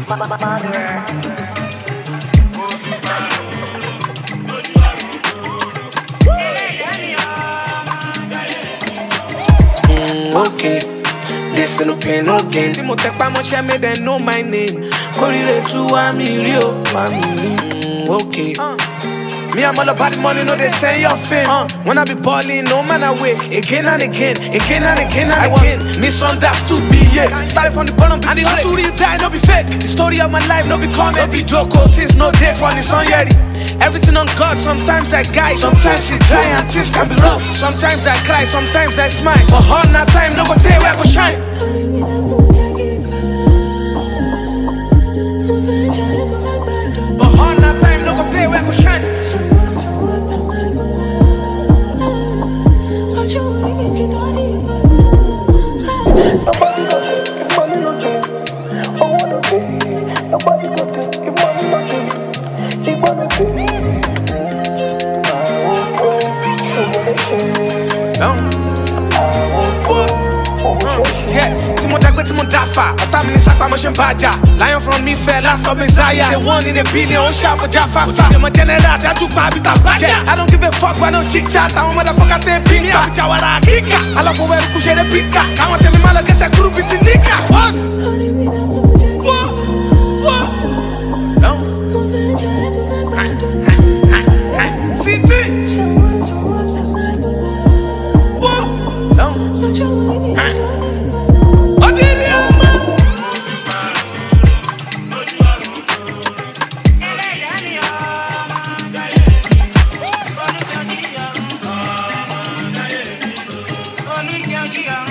Okay, this no pain, no gain. Tí mo tẹpá mọ́ṣẹ́ make them know my name. Kórìíre tú wá mi rí o, wá mi rí. Okay. Me, I'm all about the money, no, they say your fame. When I be balling, no man away. Again and again, again and again and again. Misunderstood, be yeah. Started from the bottom, and the hustle you die, no be fake. The story of my life, no be comedy. No be joke, things no day for the sun yeti. Everything on God, sometimes I guide, sometimes He dry and things can be rough. Sometimes I cry, sometimes I smile. But all that time, no go day where I go shine. But all that time, no go day where I go shine. Lion from me fell, last of Messiah. Say 1 in a billion, on sharp for Jaffa. I'm a general, that took my bit of budget. I don't give a fuck, I don't chit chat. I'm a motherfucker, they ping me. I'm a jawara, kika. I love where you push the pika. I want to be mal against a group, it's a nika. What? No. City. Yeah.